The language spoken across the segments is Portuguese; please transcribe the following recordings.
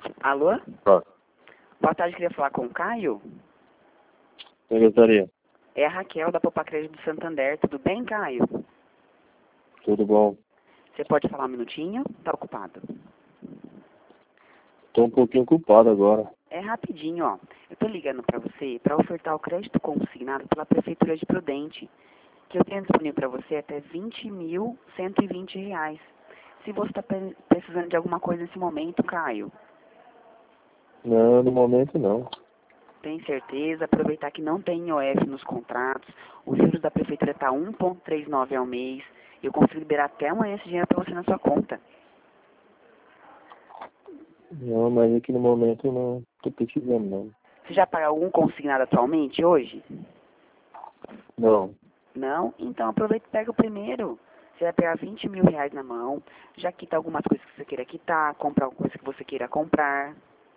Alô? Ó, Boa tarde, queria falar com o Caio. secretaria, É a Raquel da Poupa Crédito do Santander. Tudo bem, Caio? tudo bom? Você pode falar um minutinho? Tá ocupado? Tô um pouquinho ocupado agora. É rapidinho, ó. Eu tô ligando pra você para ofertar o crédito consignado pela Prefeitura de Prudente, que eu tenho disponível para você até R$ 20.120. Se você está precisando de alguma coisa nesse momento, Caio, Não, no momento não. tem certeza? Aproveitar que não tem IOF nos contratos, os juros da Prefeitura tá 1,39 ao mês. Eu consigo liberar até amanhã esse dinheiro para você na sua conta. Não, mas aqui no momento eu não tô precisando não. Você já paga algum consignado atualmente hoje? Não. Não? Então aproveita e pega o primeiro. Você vai pegar R$ 20.000 na mão, já quita algumas coisas que você queira quitar, comprar alguma coisa que você queira comprar.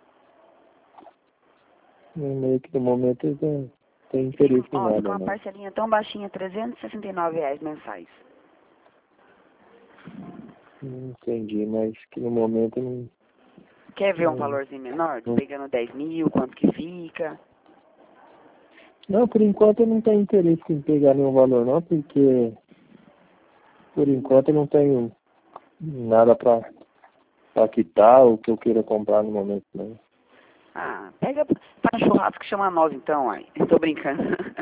Meio que no momento eu não tenho interesse em Fica nada uma não. parcelinha tão baixinha, R$ 369 mensais. Entendi, mas que no momento eu não. Quer ver um valorzinho menor? Pegando 10 mil, quanto que fica? Não, por enquanto eu não tenho interesse em pegar nenhum valor não, porque por enquanto eu não tenho nada pra quitar ou que eu queira comprar no momento não. Ah, pega para churrasco que chama nós então, ai. Estou brincando.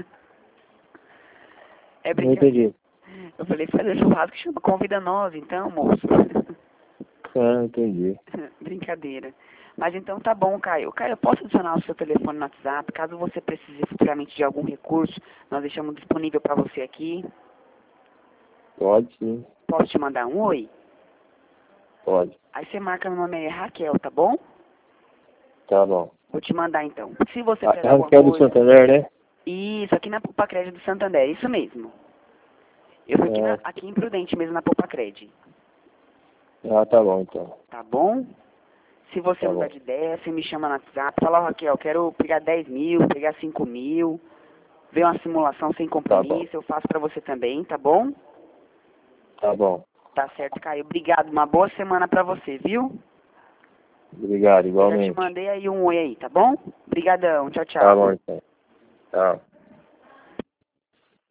É Não brincadeira. entendi. Eu falei, fazer churrasco que chama convida nós então, moço. Ah, entendi. Brincadeira. Mas então tá bom, Caio. Caio, eu posso adicionar o seu telefone no WhatsApp? Caso você precise futuramente de algum recurso, nós deixamos disponível para você aqui. Pode sim, Posso te mandar um oi? pode. Aí você marca meu nome aí, Raquel, tá bom? Tá bom. Vou te mandar então. Se você A precisar de alguma Raquel do coisa... Santander, né? Isso, aqui na Poupa Crédito do Santander, isso mesmo. Eu tô aqui, É. aqui em Prudente mesmo, na Poupa Crédito. Ah, tá bom então. Tá bom? Se você Tá mudar bom. de ideia, você me chama no WhatsApp, fala, ó, Raquel, quero pegar 10 mil, pegar 5 mil, ver uma simulação sem Tá bom. compromisso, eu faço pra você também, tá bom? Tá bom. Tá certo, Caio. Obrigado, uma boa semana pra você, viu? Obrigado, Eu já te igualmente. mandei aí um oi aí, tá bom? Obrigadão, tchau, Tá tchau. bom então. Tchau.